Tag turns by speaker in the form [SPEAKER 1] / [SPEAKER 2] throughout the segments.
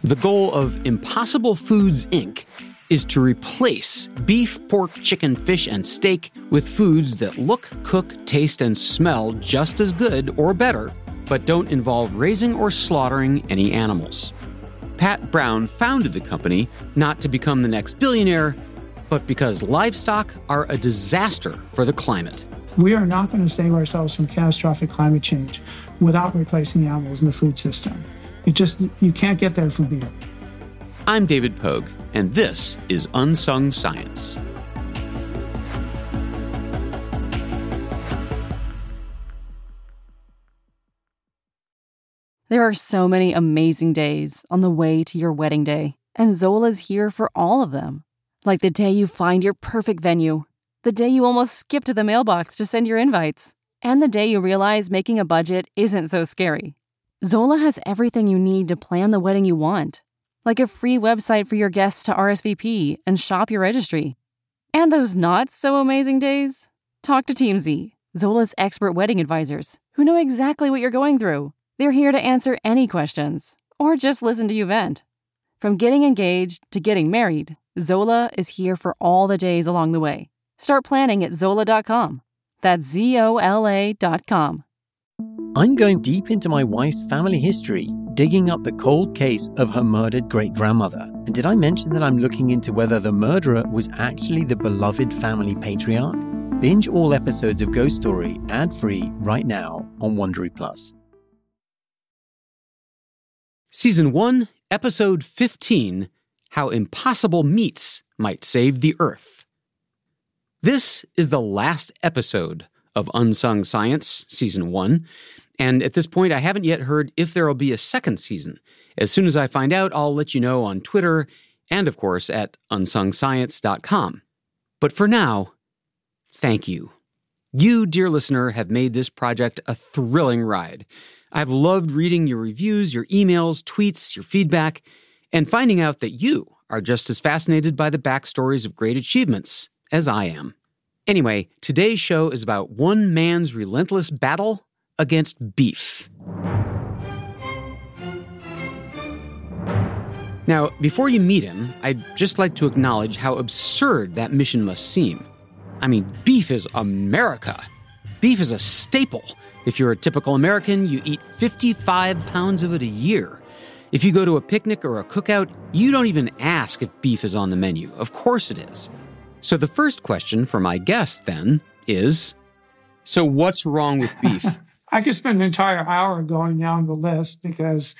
[SPEAKER 1] The goal of Impossible Foods, Inc. is to replace beef, pork, chicken, fish, and steak with foods that look, cook, taste, and smell just as good or better, but don't involve raising or slaughtering any animals. Pat Brown founded the company not to become the next billionaire, but because livestock are a disaster for the climate.
[SPEAKER 2] We are not going to save ourselves from catastrophic climate change without replacing animals in the food system. You can't get there from beer.
[SPEAKER 1] I'm David Pogue, and this is Unsung Science.
[SPEAKER 3] There are so many amazing days on the way to your wedding day, and Zola's here for all of them. Like the day you find your perfect venue, the day you almost skip to the mailbox to send your invites, and the day you realize making a budget isn't so scary. Zola has everything you need to plan the wedding you want, like a free website for your guests to RSVP and shop your registry. And those not-so-amazing days? Talk to Team Z, Zola's expert wedding advisors, who know exactly what you're going through. They're here to answer any questions, or just listen to you vent. From getting engaged to getting married, Zola is here for all the days along the way. Start planning at Zola.com. That's ZOLA.com.
[SPEAKER 4] I'm going deep into my wife's family history, digging up the cold case of her murdered great-grandmother. And did I mention that I'm looking into whether the murderer was actually the beloved family patriarch? Binge all episodes of Ghost Story ad-free right now on Wondery Plus.
[SPEAKER 1] Season 1, Episode 15, How Impossible Meats Might Save the Earth. This is the last episode of Unsung Science, Season 1, and at this point I haven't yet heard if there will be a second season. As soon as I find out, I'll let you know on Twitter and, of course, at unsongscience.com. But for now, thank you. You, dear listener, have made this project a thrilling ride. I've loved reading your reviews, your emails, tweets, your feedback, and finding out that you are just as fascinated by the backstories of great achievements as I am. Anyway, today's show is about one man's relentless battle against beef. Now, before you meet him, I'd just like to acknowledge how absurd that mission must seem. I mean, beef is America. Beef is a staple. If you're a typical American, you eat 55 pounds of it a year. If you go to a picnic or a cookout, you don't even ask if beef is on the menu. Of course it is. So the first question for my guest, then, is, so what's wrong with beef?
[SPEAKER 2] I could spend an entire hour going down the list because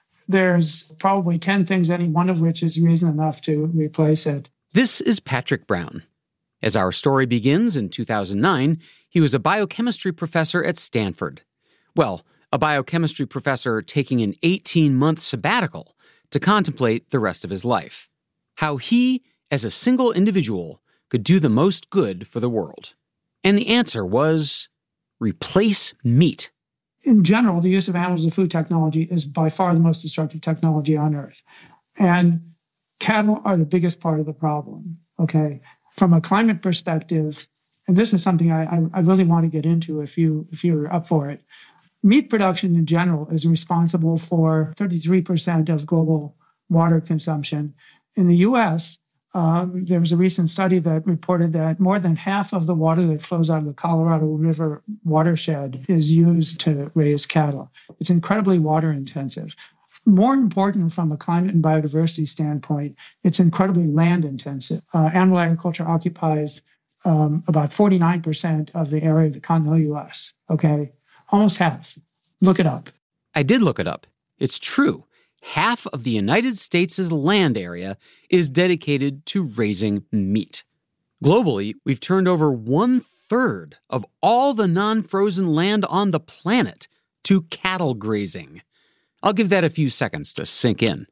[SPEAKER 2] there's probably 10 things, any one of which is reason enough to replace it.
[SPEAKER 1] This is Patrick Brown. As our story begins in 2009, he was a biochemistry professor at Stanford. Well, a biochemistry professor taking an 18-month sabbatical to contemplate the rest of his life. How he, as a single individual, could do the most good for the world. And the answer was replace meat.
[SPEAKER 2] In general, the use of animals in food technology is by far the most destructive technology on Earth. And cattle are the biggest part of the problem, okay? From a climate perspective, and this is something I really want to get into if you're up for it, meat production in general is responsible for 33% of global water consumption. In the U.S., there was a recent study that reported that more than half of the water that flows out of the Colorado River watershed is used to raise cattle. It's incredibly water intensive. More important from a climate and biodiversity standpoint, it's incredibly land intensive. Animal agriculture occupies about 49% of the area of the continental U.S., okay? Almost half. Look it up.
[SPEAKER 1] I did look it up. It's true. Half of the United States' land area is dedicated to raising meat. Globally, we've turned over 1/3 of all the non-frozen land on the planet to cattle grazing. I'll give that a few seconds to sink in.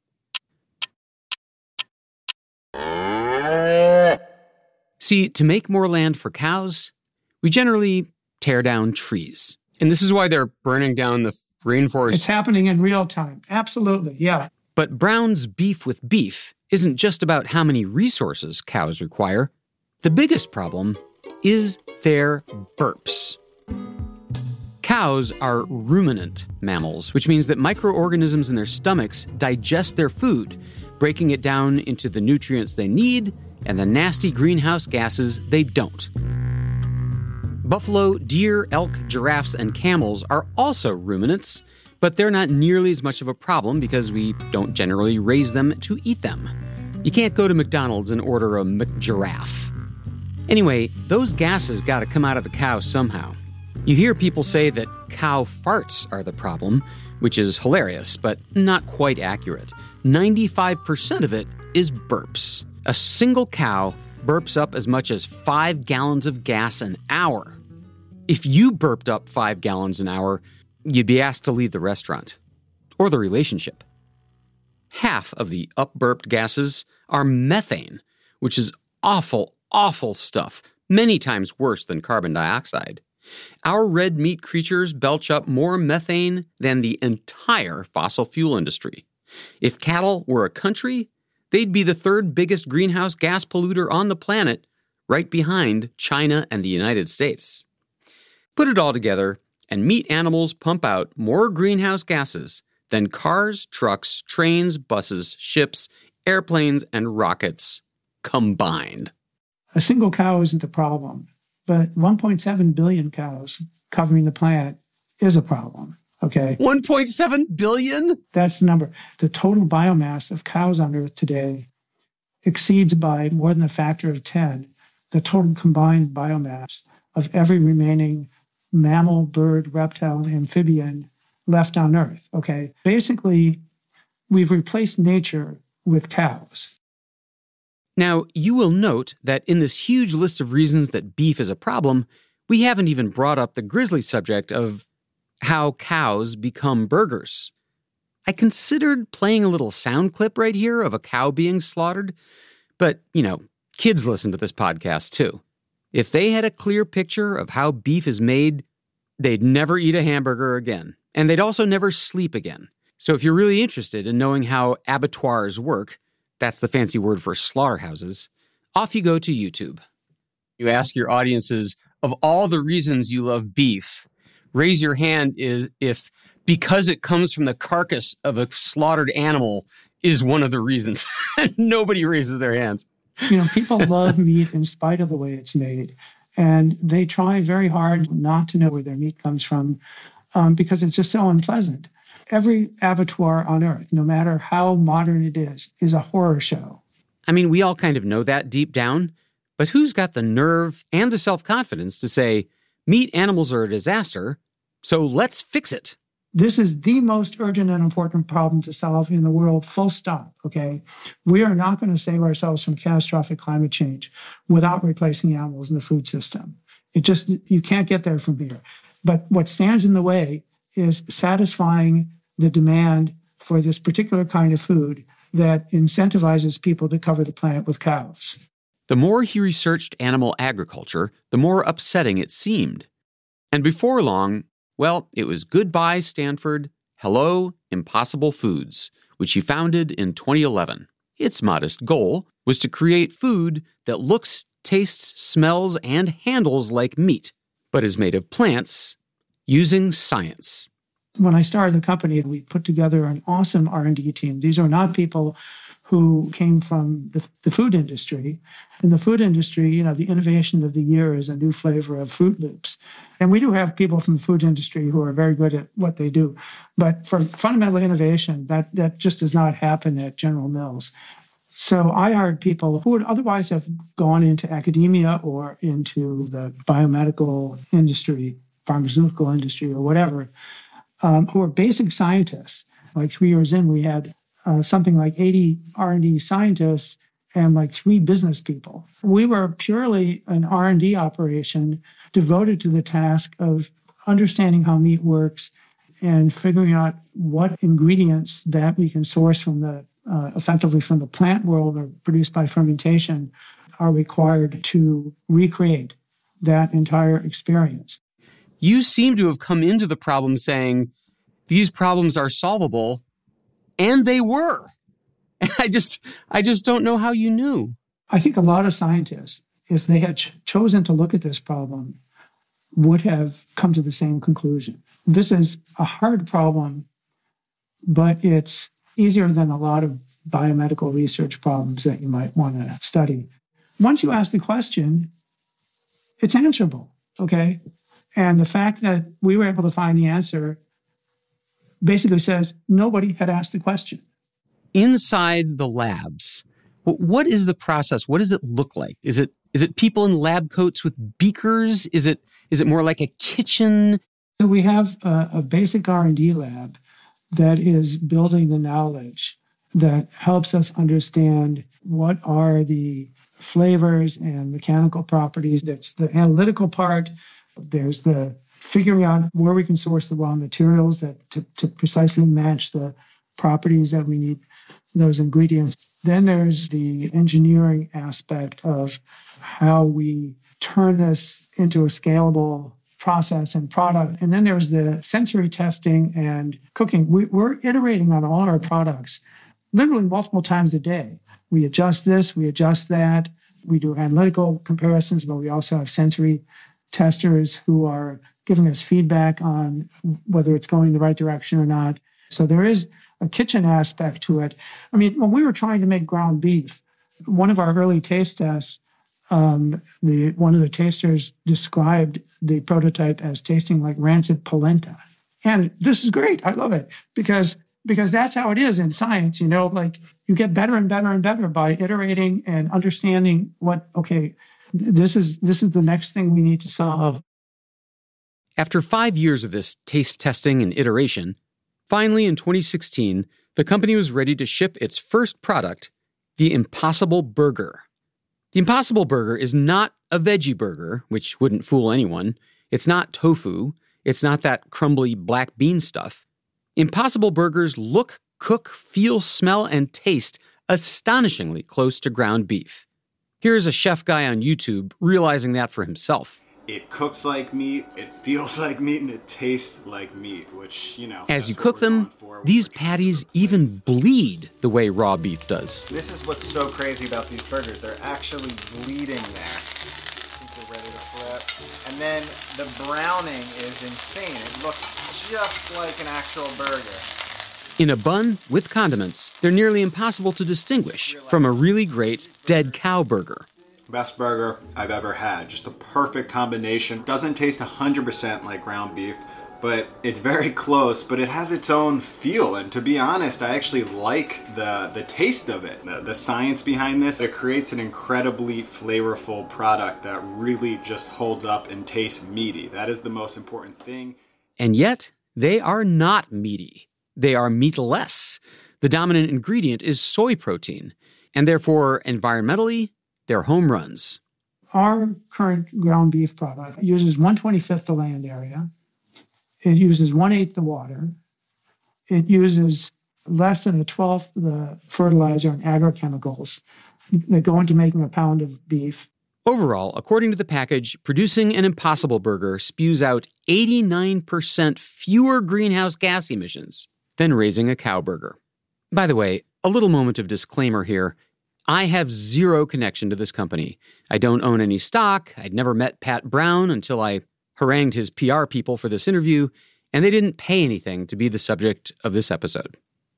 [SPEAKER 1] See, to make more land for cows, we generally tear down trees. And this is why they're burning down the rainforest.
[SPEAKER 2] It's happening in real time. Absolutely, yeah.
[SPEAKER 1] But Brown's Beef with Beef isn't just about how many resources cows require. The biggest problem is their burps. Cows are ruminant mammals, which means that microorganisms in their stomachs digest their food, breaking it down into the nutrients they need and the nasty greenhouse gases they don't. Buffalo, deer, elk, giraffes, and camels are also ruminants, but they're not nearly as much of a problem because we don't generally raise them to eat them. You can't go to McDonald's and order a McGiraffe. Anyway, those gases gotta come out of the cow somehow. You hear people say that cow farts are the problem, which is hilarious, but not quite accurate. 95% of it is burps. A single cow burps up as much as 5 gallons of gas an hour. If you burped up 5 gallons an hour, you'd be asked to leave the restaurant or the relationship. Half of the up-burped gases are methane, which is awful, awful stuff, many times worse than carbon dioxide. Our red meat creatures belch up more methane than the entire fossil fuel industry. If cattle were a country, they'd be the third biggest greenhouse gas polluter on the planet, right behind China and the United States. Put it all together, and meat animals pump out more greenhouse gases than cars, trucks, trains, buses, ships, airplanes, and rockets combined.
[SPEAKER 2] A single cow isn't the problem, but 1.7 billion cows covering the planet is a problem, okay?
[SPEAKER 1] 1.7 billion?
[SPEAKER 2] That's the number. The total biomass of cows on Earth today exceeds by more than a factor of 10 the total combined biomass of every remaining mammal, bird, reptile, amphibian left on Earth, okay? Basically, we've replaced nature with cows.
[SPEAKER 1] Now, you will note that in this huge list of reasons that beef is a problem, we haven't even brought up the grisly subject of how cows become burgers. I considered playing a little sound clip right here of a cow being slaughtered, but, kids listen to this podcast too. If they had a clear picture of how beef is made, they'd never eat a hamburger again, and they'd also never sleep again. So if you're really interested in knowing how abattoirs work, that's the fancy word for slaughterhouses, off you go to YouTube. You ask your audiences, of all the reasons you love beef, raise your hand if because it comes from the carcass of a slaughtered animal is one of the reasons. Nobody raises their hands.
[SPEAKER 2] People love meat in spite of the way it's made. And they try very hard not to know where their meat comes from because it's just so unpleasant. Every abattoir on Earth, no matter how modern it is a horror show.
[SPEAKER 1] I mean, we all kind of know that deep down, but who's got the nerve and the self-confidence to say, meat animals are a disaster, so let's fix it?
[SPEAKER 2] This is the most urgent and important problem to solve in the world, full stop, okay? We are not going to save ourselves from catastrophic climate change without replacing animals in the food system. You can't get there from here. But what stands in the way is satisfying the demand for this particular kind of food that incentivizes people to cover the planet with cows.
[SPEAKER 1] The more he researched animal agriculture, the more upsetting it seemed. And before long, it was goodbye Stanford, hello Impossible Foods, which he founded in 2011. Its modest goal was to create food that looks, tastes, smells, and handles like meat, but is made of plants using science.
[SPEAKER 2] When I started the company, we put together an awesome R&D team. These are not people who came from the food industry. In the food industry, the innovation of the year is a new flavor of Fruit Loops. And we do have people from the food industry who are very good at what they do. But for fundamental innovation, that just does not happen at General Mills. So I hired people who would otherwise have gone into academia or into the biomedical industry, pharmaceutical industry, or whatever, who are basic scientists. Like 3 years in, we had something like 80 R&D scientists and like 3 business people. We were purely an R&D operation devoted to the task of understanding how meat works and figuring out what ingredients that we can source from effectively from the plant world or produced by fermentation are required to recreate that entire experience.
[SPEAKER 1] You seem to have come into the problem saying, these problems are solvable, and they were. I just don't know how you knew.
[SPEAKER 2] I think a lot of scientists, if they had chosen to look at this problem, would have come to the same conclusion. This is a hard problem, but it's easier than a lot of biomedical research problems that you might want to study. Once you ask the question, it's answerable, okay? And the fact that we were able to find the answer basically says nobody had asked the question.
[SPEAKER 1] Inside the labs, what is the process? What does it look like? Is it people in lab coats with beakers? Is it more like a kitchen?
[SPEAKER 2] So we have a basic R&D lab that is building the knowledge that helps us understand what are the flavors and mechanical properties. That's the analytical part. There's the figuring out where we can source the raw materials that to precisely match the properties that we need, those ingredients. Then there's the engineering aspect of how we turn this into a scalable process and product. And then there's the sensory testing and cooking. We're iterating on all our products literally multiple times a day. We adjust this, we adjust that. We do analytical comparisons, but we also have sensory testers who are giving us feedback on whether it's going the right direction or not. So there is a kitchen aspect to it. I mean, when we were trying to make ground beef, one of our early taste tests, one of the tasters described the prototype as tasting like rancid polenta. And this is great. I love it because that's how it is in science, like you get better and better and better by iterating and understanding this is the next thing we need to solve.
[SPEAKER 1] After 5 years of this taste testing and iteration, finally in 2016, the company was ready to ship its first product, the Impossible Burger. The Impossible Burger is not a veggie burger, which wouldn't fool anyone. It's not tofu. It's not that crumbly black bean stuff. Impossible Burgers look, cook, feel, smell, and taste astonishingly close to ground beef. Here's a chef guy on YouTube realizing that for himself.
[SPEAKER 5] It cooks like meat, it feels like meat, and it tastes like meat, which,
[SPEAKER 1] As you cook them, these patties even bleed the way raw beef does.
[SPEAKER 5] This is what's so crazy about these burgers. They're actually bleeding there. I think they're ready to flip. And then the browning is insane. It looks just like an actual burger.
[SPEAKER 1] In a bun with condiments, they're nearly impossible to distinguish from a really great dead cow burger.
[SPEAKER 5] Best burger I've ever had. Just the perfect combination. Doesn't taste 100% like ground beef, but it's very close, but it has its own feel. And to be honest, I actually like the taste of it. The science behind this, it creates an incredibly flavorful product that really just holds up and tastes meaty. That is the most important thing.
[SPEAKER 1] And yet, they are not meaty. They are meatless. The dominant ingredient is soy protein, and therefore, environmentally, they're home runs.
[SPEAKER 2] Our current ground beef product uses 1/25th the land area. It uses 1/8 the water. It uses less than 1/12 the fertilizer and agrochemicals that go into making a pound of beef.
[SPEAKER 1] Overall, according to the package, producing an Impossible Burger spews out 89% fewer greenhouse gas emissions than raising a cow burger. By the way, a little moment of disclaimer here. I have zero connection to this company. I don't own any stock. I'd never met Pat Brown until I harangued his PR people for this interview, and they didn't pay anything to be the subject of this episode.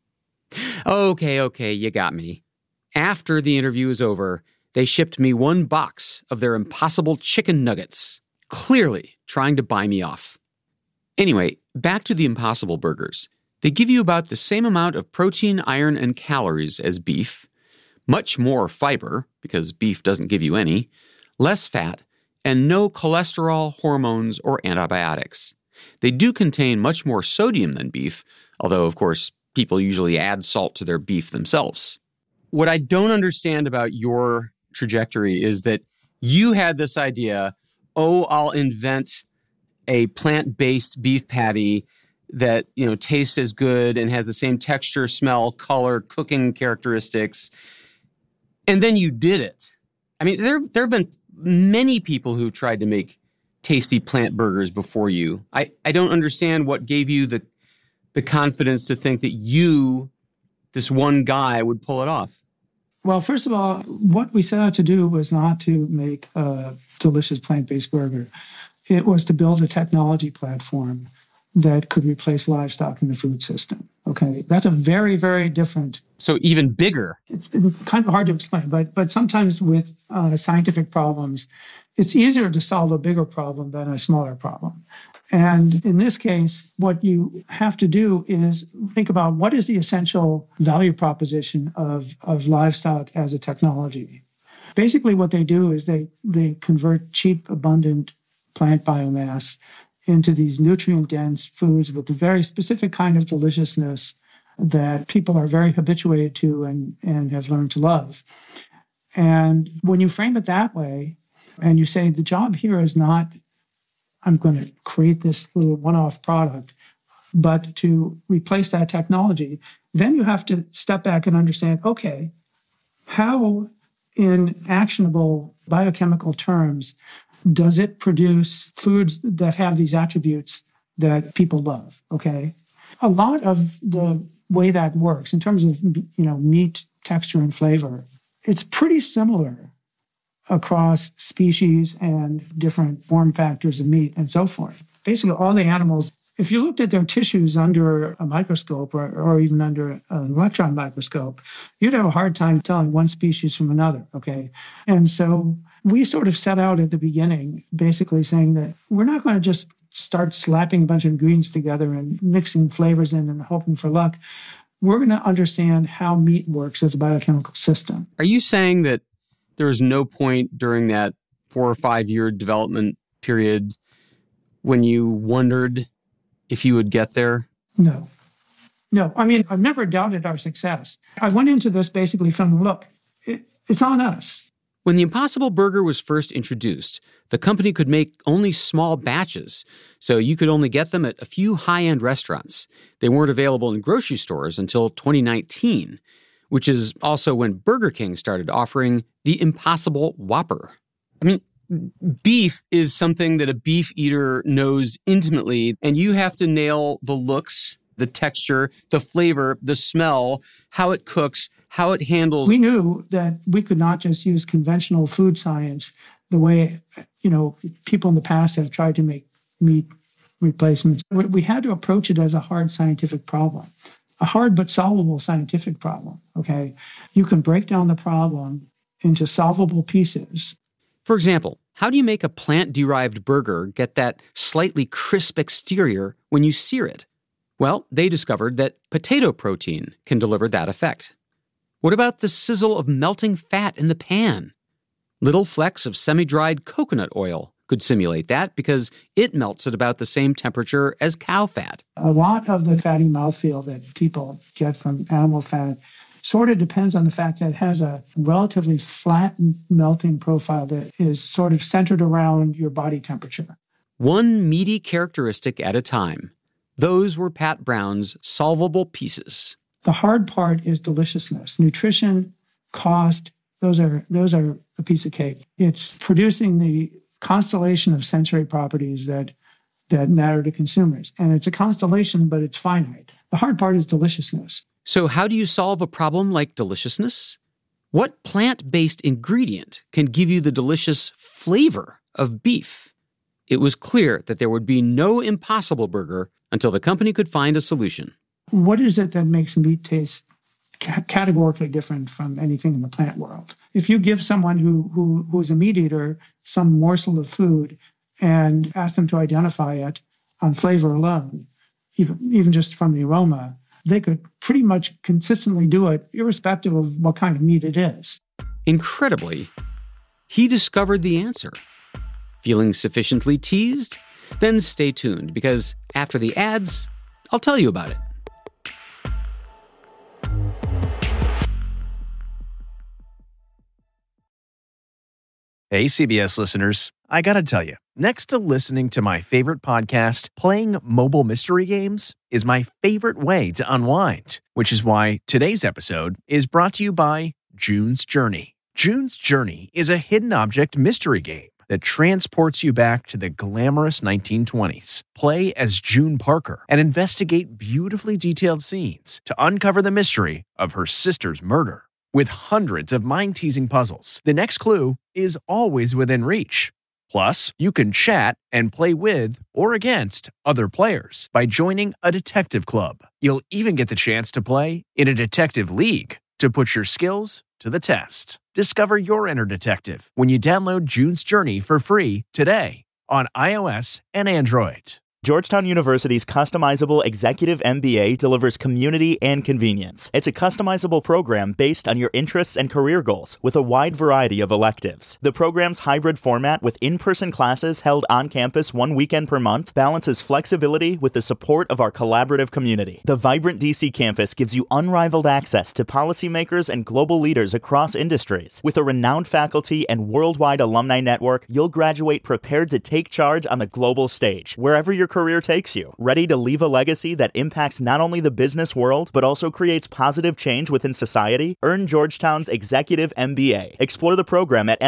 [SPEAKER 1] Okay, you got me. After the interview was over, they shipped me 1 box of their Impossible chicken nuggets, clearly trying to buy me off. Anyway, back to the Impossible Burgers. They give you about the same amount of protein, iron, and calories as beef, much more fiber, because beef doesn't give you any, less fat, and no cholesterol, hormones, or antibiotics. They do contain much more sodium than beef, although, of course, people usually add salt to their beef themselves. What I don't understand about your trajectory is that you had this idea, I'll invent a plant-based beef patty that, tastes as good and has the same texture, smell, color, cooking characteristics. And then you did it. I mean, there have been many people who tried to make tasty plant burgers before you. I don't understand what gave you the confidence to think that you, this one guy, would pull it off.
[SPEAKER 2] Well, first of all, what we set out to do was not to make a delicious plant-based burger. It was to build a technology platform that could replace livestock in the food system. Okay, that's a very, very different.
[SPEAKER 1] So even bigger.
[SPEAKER 2] It's kind of hard to explain, but sometimes with scientific problems, it's easier to solve a bigger problem than a smaller problem. And in this case, what you have to do is think about what is the essential value proposition of livestock as a technology. Basically, what they do is they convert cheap, abundant plant biomass into these nutrient-dense foods with a very specific kind of deliciousness that people are very habituated to and have learned to love. And when you frame it that way, and you say the job here is not, I'm going to create this little one-off product, but to replace that technology, then you have to step back and understand, okay, how in actionable biochemical terms does it produce foods that have these attributes that people love? Okay. A lot of the way that works in terms of, meat texture and flavor, it's pretty similar across species and different form factors of meat and so forth. Basically, all the animals, if you looked at their tissues under a microscope or even under an electron microscope, you'd have a hard time telling one species from another, okay? And so we sort of set out at the beginning basically saying that we're not going to just start slapping a bunch of ingredients together and mixing flavors in and hoping for luck. We're going to understand how meat works as a biochemical system.
[SPEAKER 1] Are you saying that there was no point during that 4 or 5 year development period when you wondered if you would get there?
[SPEAKER 2] No. I mean, I've never doubted our success. I went into this basically from, look, it's on us.
[SPEAKER 1] When the Impossible Burger was first introduced, the company could make only small batches, so you could only get them at a few high-end restaurants. They weren't available in grocery stores until 2019, which is also when Burger King started offering the Impossible Whopper. I mean, beef is something that a beef eater knows intimately, and you have to nail the looks, the texture, the flavor, the smell, how it cooks, how it handles.
[SPEAKER 2] We knew that we could not just use conventional food science the way, people in the past have tried to make meat replacements. We had to approach it as a hard scientific problem, a hard but solvable scientific problem, okay? You can break down the problem into solvable pieces.
[SPEAKER 1] For example, how do you make a plant-derived burger get that slightly crisp exterior when you sear it? Well, they discovered that potato protein can deliver that effect. What about the sizzle of melting fat in the pan? Little flecks of semi-dried coconut oil could simulate that because it melts at about the same temperature as cow fat.
[SPEAKER 2] A lot of the fatty mouthfeel that people get from animal fat sort of depends on the fact that it has a relatively flat melting profile that is sort of centered around your body temperature.
[SPEAKER 1] One meaty characteristic at a time. Those were Pat Brown's solvable pieces.
[SPEAKER 2] The hard part is deliciousness. Nutrition, cost, those are a piece of cake. It's producing the constellation of sensory properties that matter to consumers. And it's a constellation, but it's finite. The hard part is deliciousness.
[SPEAKER 1] So how do you solve a problem like deliciousness? What plant-based ingredient can give you the delicious flavor of beef? It was clear that there would be no Impossible Burger until the company could find a solution.
[SPEAKER 2] What is it that makes meat taste categorically different from anything in the plant world? If you give someone who is a meat eater some morsel of food and ask them to identify it on flavor alone, even just from the aroma, they could pretty much consistently do it irrespective of what kind of meat it is.
[SPEAKER 1] Incredibly, he discovered the answer. Feeling sufficiently teased? Then stay tuned, because after the ads, I'll tell you about it.
[SPEAKER 6] Hey, CBS listeners, I gotta tell you, next to listening to my favorite podcast, playing mobile mystery games is my favorite way to unwind, which is why today's episode is brought to you by June's Journey. June's Journey is a hidden object mystery game that transports you back to the glamorous 1920s. Play as June Parker and investigate beautifully detailed scenes to uncover the mystery of her sister's murder. With hundreds of mind-teasing puzzles, the next clue is always within reach. Plus, you can chat and play with or against other players by joining a detective club. You'll even get the chance to play in a detective league to put your skills to the test. Discover your inner detective when you download June's Journey for free today on iOS and Android.
[SPEAKER 7] Georgetown University's customizable executive MBA delivers community and convenience. It's a customizable program based on your interests and career goals with a wide variety of electives. The program's hybrid format with in-person classes held on campus 1 weekend per month balances flexibility with the support of our collaborative community. The vibrant DC campus gives you unrivaled access to policymakers and global leaders across industries. With a renowned faculty and worldwide alumni network, you'll graduate prepared to take charge on the global stage, wherever your career takes you, ready to leave a legacy that impacts not only the business world, but also creates positive change within society. Earn Georgetown's Executive MBA. Explore the program at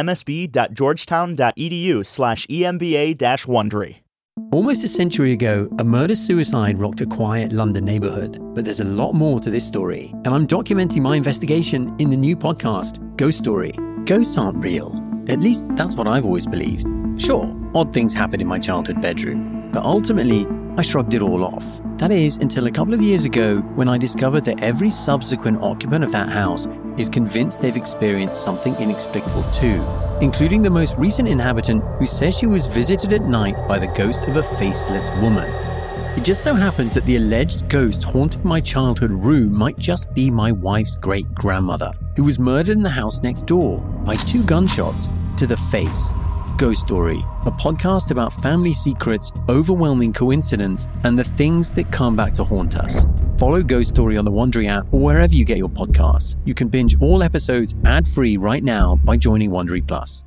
[SPEAKER 7] msb.georgetown.edu/EMBA-Wondery.
[SPEAKER 4] Almost a century ago, a murder-suicide rocked a quiet London neighborhood. But there's a lot more to this story, and I'm documenting my investigation in the new podcast, Ghost Story. Ghosts aren't real. At least that's what I've always believed. Sure, odd things happen in my childhood bedroom. But ultimately, I shrugged it all off. That is, until a couple of years ago when I discovered that every subsequent occupant of that house is convinced they've experienced something inexplicable too, including the most recent inhabitant who says she was visited at night by the ghost of a faceless woman. It just so happens that the alleged ghost haunting my childhood room might just be my wife's great-grandmother, who was murdered in the house next door by 2 gunshots to the face. Ghost Story, a podcast about family secrets, overwhelming coincidence, and the things that come back to haunt us. Follow Ghost Story on the Wondery app or wherever you get your podcasts. You can binge all episodes ad-free right now by joining Wondery Plus.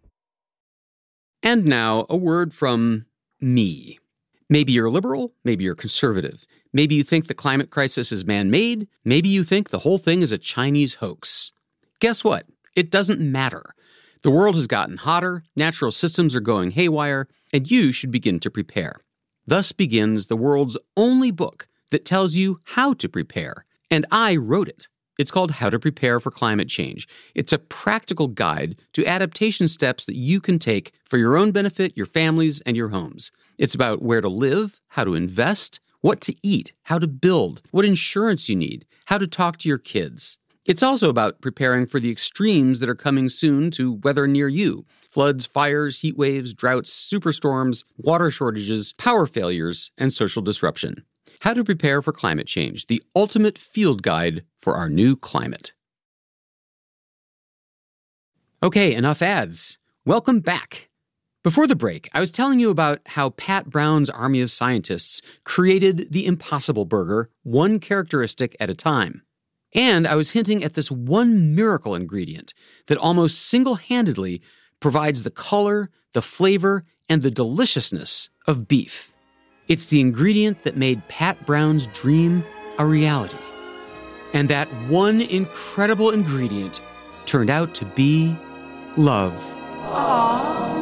[SPEAKER 1] And now, a word from me. Maybe you're liberal, maybe you're conservative. Maybe you think the climate crisis is man-made. Maybe you think the whole thing is a Chinese hoax. Guess what? It doesn't matter. The world has gotten hotter, natural systems are going haywire, and you should begin to prepare. Thus begins the world's only book that tells you how to prepare, and I wrote it. It's called How to Prepare for Climate Change. It's a practical guide to adaptation steps that you can take for your own benefit, your families, and your homes. It's about where to live, how to invest, what to eat, how to build, what insurance you need, how to talk to your kids. It's also about preparing for the extremes that are coming soon to weather near you. Floods, fires, heat waves, droughts, superstorms, water shortages, power failures, and social disruption. How to Prepare for Climate Change, the ultimate field guide for our new climate. Okay, enough ads. Welcome back. Before the break, I was telling you about how Pat Brown's army of scientists created the Impossible Burger, one characteristic at a time. And I was hinting at this one miracle ingredient that almost single-handedly provides the color, the flavor, and the deliciousness of beef. It's the ingredient that made Pat Brown's dream a reality. And that one incredible ingredient turned out to be love. Aww.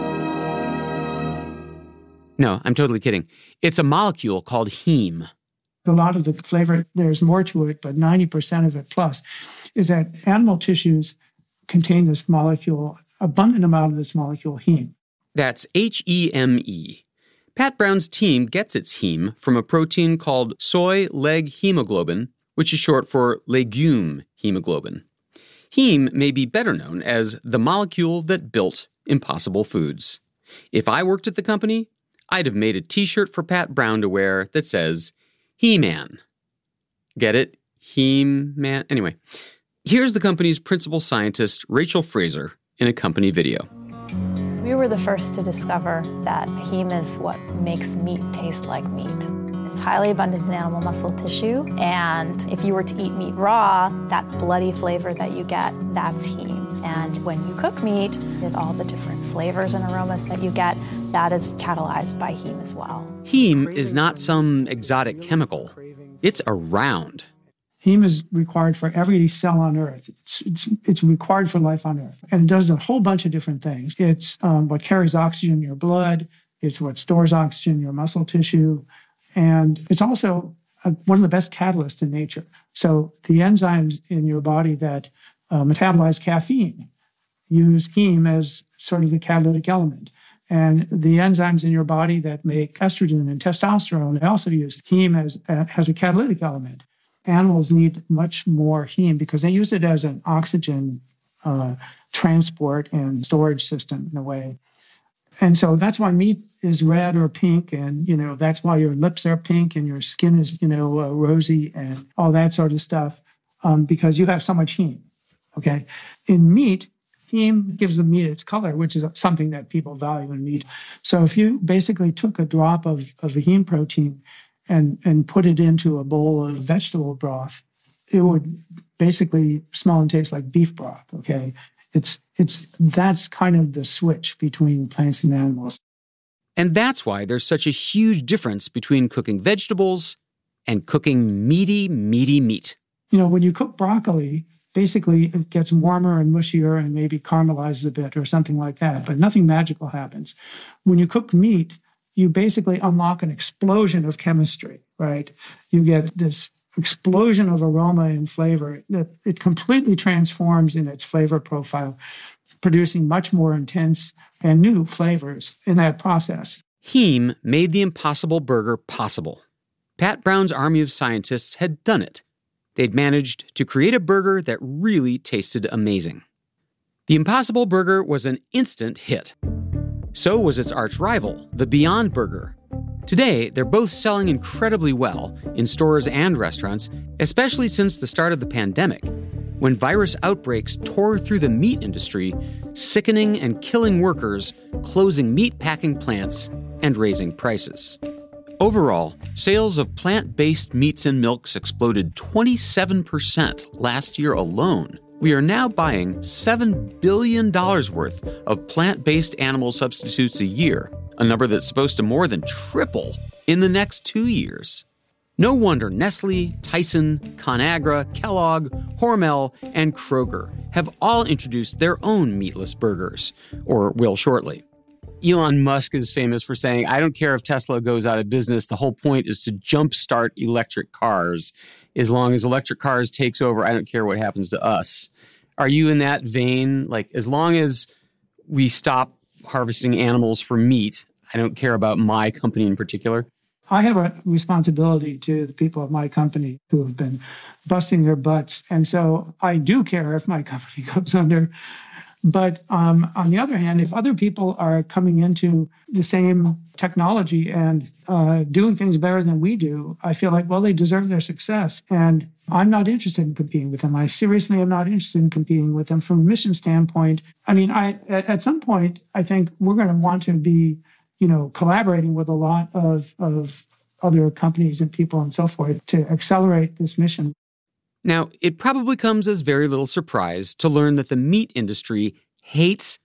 [SPEAKER 1] No, I'm totally kidding. It's a molecule called heme.
[SPEAKER 2] A lot of the flavor, there's more to it, but 90% of it plus is that animal tissues contain this molecule, abundant amount of this molecule, heme.
[SPEAKER 1] That's H-E-M-E. Pat Brown's team gets its heme from a protein called soy leg hemoglobin, which is short for legume hemoglobin. Heme may be better known as the molecule that built Impossible Foods. If I worked at the company, I'd have made a t-shirt for Pat Brown to wear that says, He-Man. Get it? He-Man? Anyway, here's the company's principal scientist, Rachel Fraser, in a company video.
[SPEAKER 8] We were the first to discover that heme is what makes meat taste like meat. It's highly abundant in animal muscle tissue, and if you were to eat meat raw, that bloody flavor that you get, that's heme. And when you cook meat, with all the different flavors and aromas that you get, that is catalyzed by heme as well.
[SPEAKER 1] Heme is not some exotic chemical. It's around.
[SPEAKER 2] Heme is required for every cell on Earth. It's required for life on Earth. And it does a whole bunch of different things. It's what carries oxygen in your blood. It's what stores oxygen in your muscle tissue. And it's also one of the best catalysts in nature. So the enzymes in your body that metabolize caffeine use heme as sort of the catalytic element. And the enzymes in your body that make estrogen and testosterone, they also use heme has a catalytic element. Animals need much more heme because they use it as an oxygen transport and storage system in a way. And so that's why meat is red or pink. And, that's why your lips are pink and your skin is, rosy and all that sort of stuff, because you have so much heme. Okay. In meat, heme gives the meat its color, which is something that people value in meat. So if you basically took a drop of a heme protein and put it into a bowl of vegetable broth, it would basically smell and taste like beef broth. Okay. That's kind of the switch between plants and animals.
[SPEAKER 1] And that's why there's such a huge difference between cooking vegetables and cooking meaty meat.
[SPEAKER 2] When you cook broccoli, basically it gets warmer and mushier and maybe caramelizes a bit or something like that, but nothing magical happens. When you cook meat, you basically unlock an explosion of chemistry, right? You get this explosion of aroma and flavor that it completely transforms in its flavor profile, producing much more intense and new flavors in that process.
[SPEAKER 1] Heme made the Impossible Burger possible. Pat Brown's army of scientists had done it. They'd managed to create a burger that really tasted amazing. The Impossible Burger was an instant hit. So was its arch rival, the Beyond Burger. Today, they're both selling incredibly well in stores and restaurants, especially since the start of the pandemic, when virus outbreaks tore through the meat industry, sickening and killing workers, closing meat packing plants, and raising prices. Overall, sales of plant-based meats and milks exploded 27% last year alone. We are now buying $7 billion worth of plant-based animal substitutes a year, a number that's supposed to more than triple in the next 2 years. No wonder Nestle, Tyson, ConAgra, Kellogg, Hormel, and Kroger have all introduced their own meatless burgers, or will shortly. Elon Musk is famous for saying, I don't care if Tesla goes out of business. The whole point is to jumpstart electric cars. As long as electric cars takes over, I don't care what happens to us. Are you in that vein? Like, as long as we stop harvesting animals for meat, I don't care about my company in particular?
[SPEAKER 2] I have a responsibility to the people of my company who have been busting their butts. And so I do care if my company goes under. But on the other hand, if other people are coming into the same technology and doing things better than we do, I feel like, well, they deserve their success. And I'm not interested in competing with them. I seriously am not interested in competing with them from a mission standpoint. I mean, at some point, I think we're going to want to be, collaborating with a lot of other companies and people and so forth to accelerate this mission.
[SPEAKER 1] Now, it probably comes as very little surprise to learn that the meat industry hates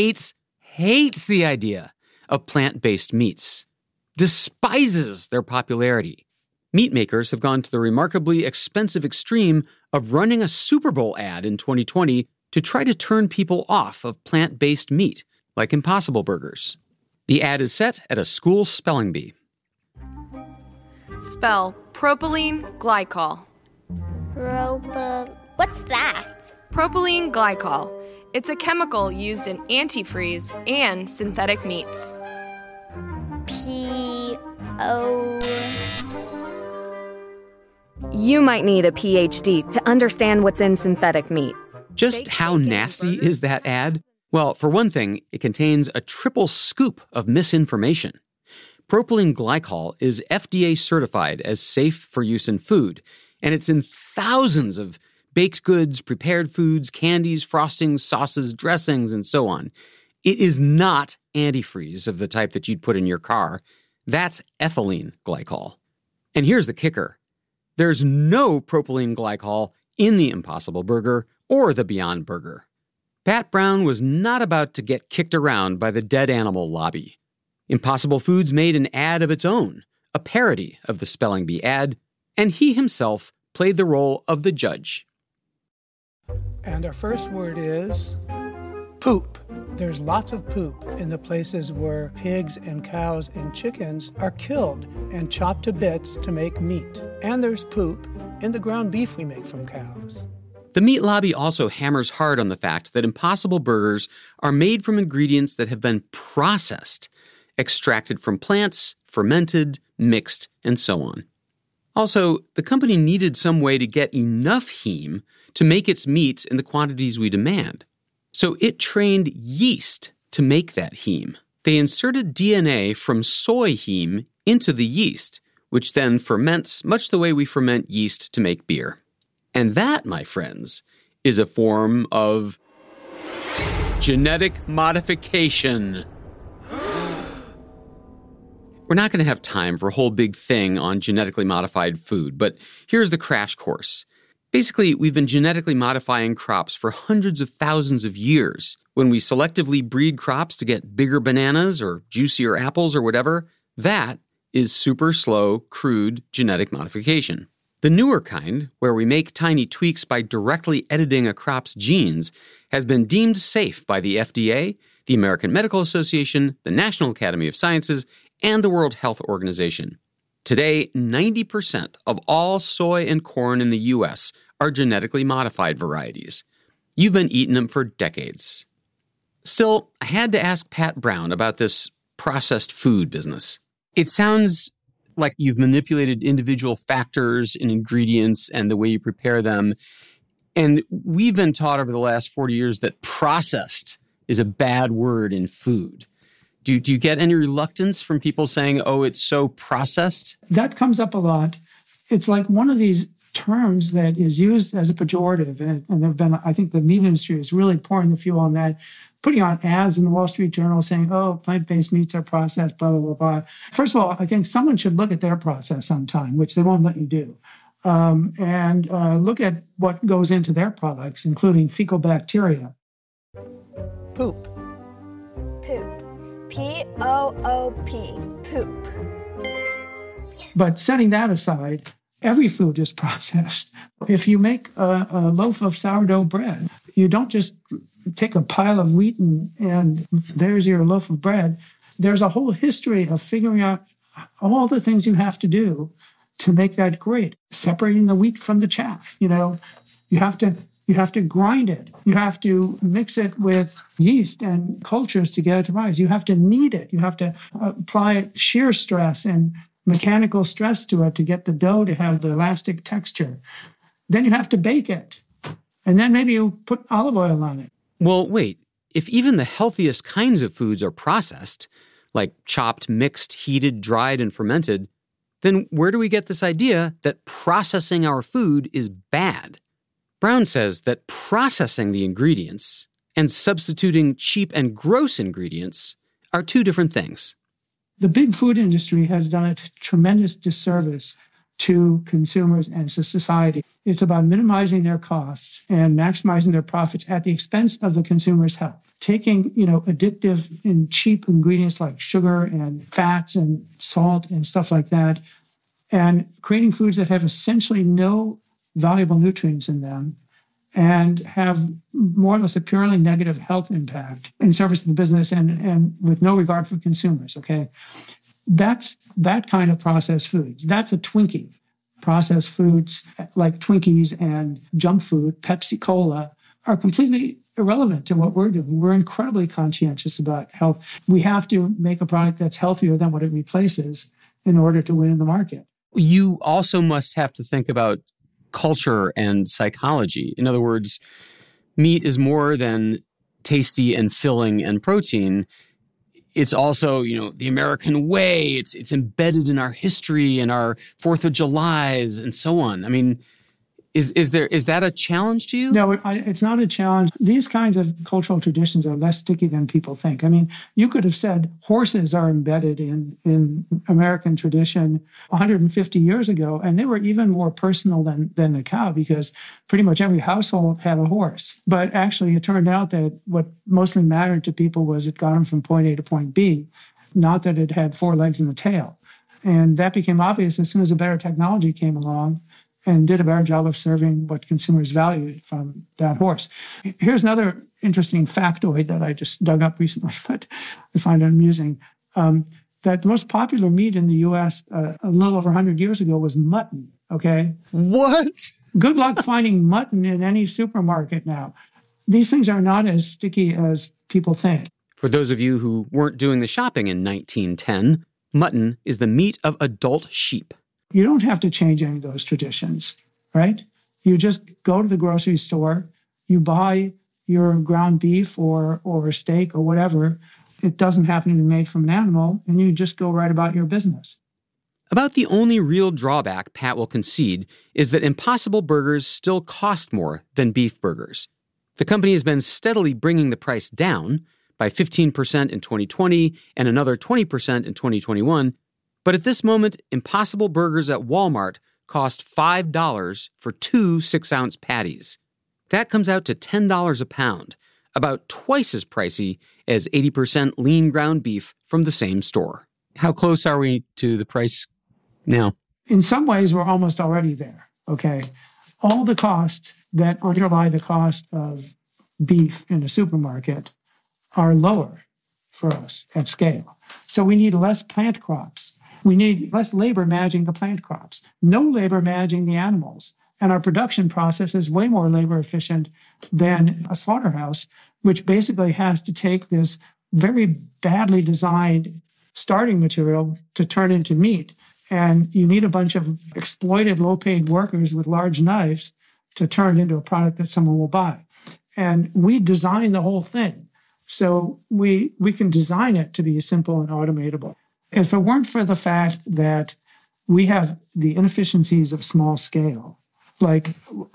[SPEAKER 1] the idea of plant-based meats, despises their popularity. Meat makers have gone to the remarkably expensive extreme of running a Super Bowl ad in 2020 to try to turn people off of plant-based meat, like Impossible Burgers. The ad is set at a school spelling bee.
[SPEAKER 9] Spell propylene glycol.
[SPEAKER 10] What's that?
[SPEAKER 9] Propylene glycol. It's a chemical used in antifreeze and synthetic meats.
[SPEAKER 10] P-O...
[SPEAKER 11] You might need a PhD to understand what's in synthetic meat.
[SPEAKER 1] Just how nasty is that ad? Well, for one thing, it contains a triple scoop of misinformation. Propylene glycol is FDA certified as safe for use in food, and it's in thousands of baked goods, prepared foods, candies, frostings, sauces, dressings, and so on. It is not antifreeze of the type that you'd put in your car. That's ethylene glycol. And here's the kicker. There's no propylene glycol in the Impossible Burger or the Beyond Burger. Pat Brown was not about to get kicked around by the dead animal lobby. Impossible Foods made an ad of its own, a parody of the spelling bee ad, and he himself played the role of the judge.
[SPEAKER 2] And our first word is poop. There's lots of poop in the places where pigs and cows and chickens are killed and chopped to bits to make meat. And there's poop in the ground beef we make from cows.
[SPEAKER 1] The meat lobby also hammers hard on the fact that Impossible Burgers are made from ingredients that have been processed, extracted from plants, fermented, mixed, and so on. Also, the company needed some way to get enough heme to make its meats in the quantities we demand. So it trained yeast to make that heme. They inserted DNA from soy heme into the yeast, which then ferments much the way we ferment yeast to make beer. And that, my friends, is a form of genetic modification. We're not going to have time for a whole big thing on genetically modified food, but here's the crash course. Basically, we've been genetically modifying crops for hundreds of thousands of years. When we selectively breed crops to get bigger bananas or juicier apples or whatever, that is super slow, crude genetic modification. The newer kind, where we make tiny tweaks by directly editing a crop's genes, has been deemed safe by the FDA, the American Medical Association, the National Academy of Sciences, and the World Health Organization. Today, 90% of all soy and corn in the U.S. are genetically modified varieties. You've been eating them for decades. Still, I had to ask Pat Brown about this processed food business. It sounds like you've manipulated individual factors and ingredients and the way you prepare them. And we've been taught over the last 40 years that processed is a bad word in food. Do you get any reluctance from people saying, oh, it's so processed?
[SPEAKER 2] That comes up a lot. It's like one of these terms that is used as a pejorative. And there have been, I think the meat industry is really pouring the fuel on that, putting on ads in the Wall Street Journal saying, oh, plant-based meats are processed, blah, blah, blah, blah. First of all, I think someone should look at their process sometime, which they won't let you do, and look at what goes into their products, including fecal bacteria.
[SPEAKER 10] Poop. P-O-O-P. Poop.
[SPEAKER 2] But setting that aside, every food is processed. If you make a loaf of sourdough bread, you don't just take a pile of wheat and there's your loaf of bread. There's a whole history of figuring out all the things you have to do to make that great. Separating the wheat from the chaff. You have to grind it. You have to mix it with yeast and cultures to get it to rise. You have to knead it. You have to apply shear stress and mechanical stress to it to get the dough to have the elastic texture. Then you have to bake it. And then maybe you put olive oil on it.
[SPEAKER 1] Well, wait. If even the healthiest kinds of foods are processed, like chopped, mixed, heated, dried, and fermented, then where do we get this idea that processing our food is bad? Brown says that processing the ingredients and substituting cheap and gross ingredients are two different things.
[SPEAKER 2] The big food industry has done a tremendous disservice to consumers and to society. It's about minimizing their costs and maximizing their profits at the expense of the consumer's health. Taking, addictive and cheap ingredients like sugar and fats and salt and stuff like that, and creating foods that have essentially no valuable nutrients in them and have more or less a purely negative health impact in service to the business and with no regard for consumers, okay? That's that kind of processed foods. That's a Twinkie. Processed foods like Twinkies and junk food, Pepsi Cola, are completely irrelevant to what we're doing. We're incredibly conscientious about health. We have to make a product that's healthier than what it replaces in order to win in the market.
[SPEAKER 1] You also must have to think about culture and psychology. In other words, meat is more than tasty and filling and protein. It's also, the American way. It's embedded in our history and our 4th of Julys and so on. I mean, is that a challenge to you?
[SPEAKER 2] No, it's not a challenge. These kinds of cultural traditions are less sticky than people think. I mean, you could have said horses are embedded in American tradition 150 years ago, and they were even more personal than the cow because pretty much every household had a horse. But actually, it turned out that what mostly mattered to people was it got them from point A to point B, not that it had 4 legs and a tail. And that became obvious as soon as a better technology came along and did a better job of serving what consumers valued from that horse. Here's another interesting factoid that I just dug up recently, but I find it amusing, that the most popular meat in the U.S. A little over 100 years ago was mutton, okay?
[SPEAKER 1] What?
[SPEAKER 2] Good luck finding mutton in any supermarket now. These things are not as sticky as people think.
[SPEAKER 1] For those of you who weren't doing the shopping in 1910, mutton is the meat of adult sheep.
[SPEAKER 2] You don't have to change any of those traditions, right? You just go to the grocery store, you buy your ground beef or steak or whatever. It doesn't happen to be made from an animal, and you just go right about your business.
[SPEAKER 1] About the only real drawback Pat will concede is that Impossible Burgers still cost more than beef burgers. The company has been steadily bringing the price down by 15% in 2020 and another 20% in 2021. But at this moment, Impossible Burgers at Walmart cost $5 for 2 6-ounce patties. That comes out to $10 a pound, about twice as pricey as 80% lean ground beef from the same store. How close are we to the price now?
[SPEAKER 2] In some ways, we're almost already there, okay? All the costs that underlie the cost of beef in a supermarket are lower for us at scale. So we need less plant crops. We need less labor managing the plant crops, no labor managing the animals. And our production process is way more labor efficient than a slaughterhouse, which basically has to take this very badly designed starting material to turn into meat. And you need a bunch of exploited low-paid workers with large knives to turn it into a product that someone will buy. And we design the whole thing. So we can design it to be simple and automatable. If it weren't for the fact that we have the inefficiencies of small scale, like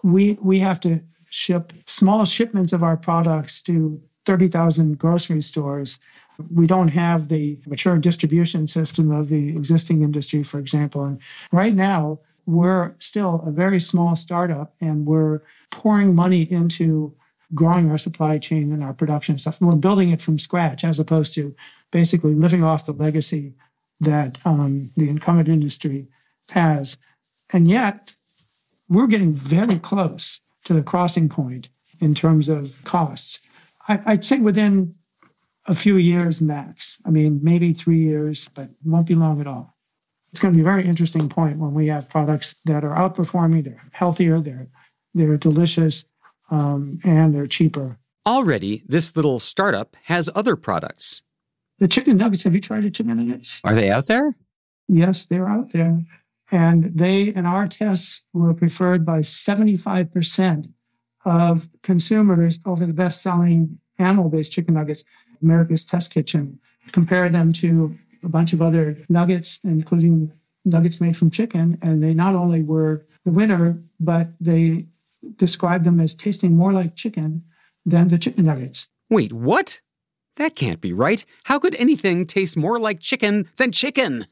[SPEAKER 2] we have to ship small shipments of our products to 30,000 grocery stores. We don't have the mature distribution system of the existing industry, for example. And right now, we're still a very small startup, and we're pouring money into growing our supply chain and our production stuff. And we're building it from scratch, as opposed to basically living off the legacy that the incumbent industry has. And yet, we're getting very close to the crossing point in terms of costs. I'd say within a few years max. I mean, maybe 3 years, but it won't be long at all. It's going to be a very interesting point when we have products that are outperforming, they're healthier, they're delicious, and they're cheaper.
[SPEAKER 1] Already, this little startup has other products.
[SPEAKER 2] The chicken nuggets, have you tried the chicken nuggets?
[SPEAKER 1] Are they out there?
[SPEAKER 2] Yes, they're out there. And they, in our tests, were preferred by 75% of consumers over the best-selling animal-based chicken nuggets. America's Test Kitchen compared them to a bunch of other nuggets, including nuggets made from chicken. And they not only were the winner, but they described them as tasting more like chicken than the chicken nuggets.
[SPEAKER 1] Wait, what? That can't be right. How could anything taste more like chicken than chicken?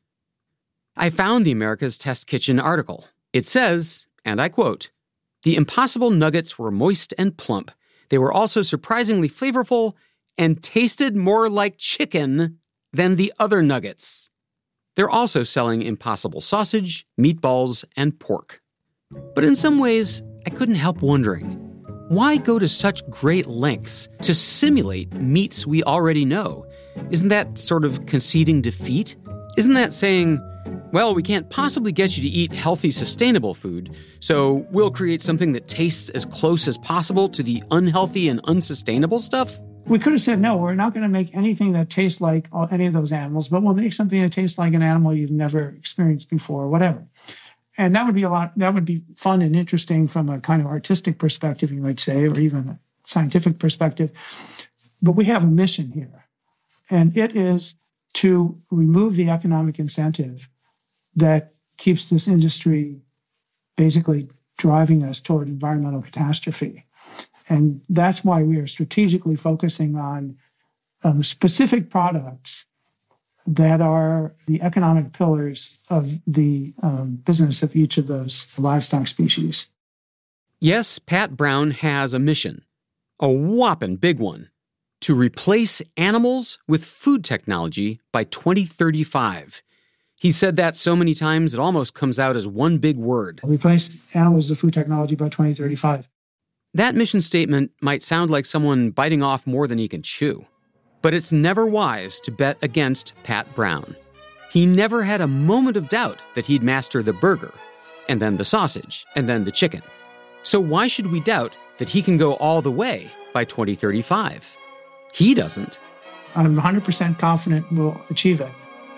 [SPEAKER 1] I found the America's Test Kitchen article. It says, and I quote, "The Impossible Nuggets were moist and plump. They were also surprisingly flavorful and tasted more like chicken than the other nuggets." They're also selling Impossible sausage, meatballs, and pork. But in some ways, I couldn't help wondering, why go to such great lengths to simulate meats we already know? Isn't that sort of conceding defeat? Isn't that saying, well, we can't possibly get you to eat healthy, sustainable food, so we'll create something that tastes as close as possible to the unhealthy and unsustainable stuff?
[SPEAKER 2] We could have said, no, we're not going to make anything that tastes like any of those animals, but we'll make something that tastes like an animal you've never experienced before, or whatever. And that would be fun and interesting from a kind of artistic perspective, you might say, or even a scientific perspective. But we have a mission here, and it is to remove the economic incentive that keeps this industry basically driving us toward environmental catastrophe. And that's why we are strategically focusing on specific products that are the economic pillars of the business of each of those livestock species.
[SPEAKER 1] Yes, Pat Brown has a mission, a whopping big one, to replace animals with food technology by 2035. He said that so many times it almost comes out as one big word.
[SPEAKER 2] Replace animals with food technology by 2035.
[SPEAKER 1] That mission statement might sound like someone biting off more than he can chew. But it's never wise to bet against Pat Brown. He never had a moment of doubt that he'd master the burger, and then the sausage, and then the chicken. So why should we doubt that he can go all the way by 2035? He doesn't.
[SPEAKER 2] I'm 100% confident we'll achieve it.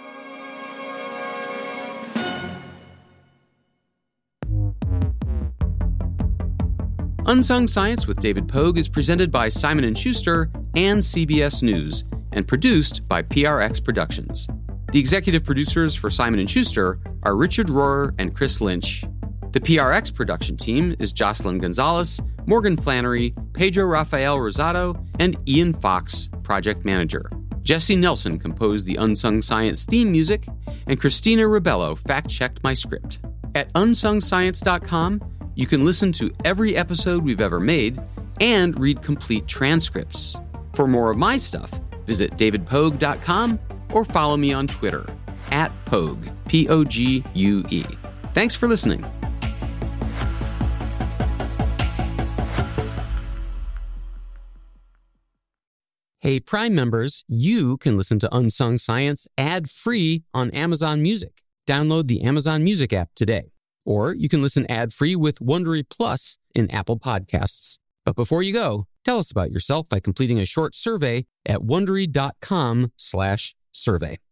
[SPEAKER 1] Unsung Science with David Pogue is presented by Simon & Schuster and CBS News and produced by PRX Productions. The executive producers for Simon & Schuster are Richard Rohrer and Chris Lynch. The PRX production team is Jocelyn Gonzalez, Morgan Flannery, Pedro Rafael Rosado, and Ian Fox, project manager. Jesse Nelson composed the Unsung Science theme music, and Christina Ribello fact-checked my script. At unsongscience.com, you can listen to every episode we've ever made and read complete transcripts. For more of my stuff, visit davidpogue.com or follow me on Twitter @Pogue, Pogue. Thanks for listening. Hey, Prime members, you can listen to Unsung Science ad-free on Amazon Music. Download the Amazon Music app today. Or you can listen ad-free with Wondery Plus in Apple Podcasts. But before you go, tell us about yourself by completing a short survey at Wondery.com/survey.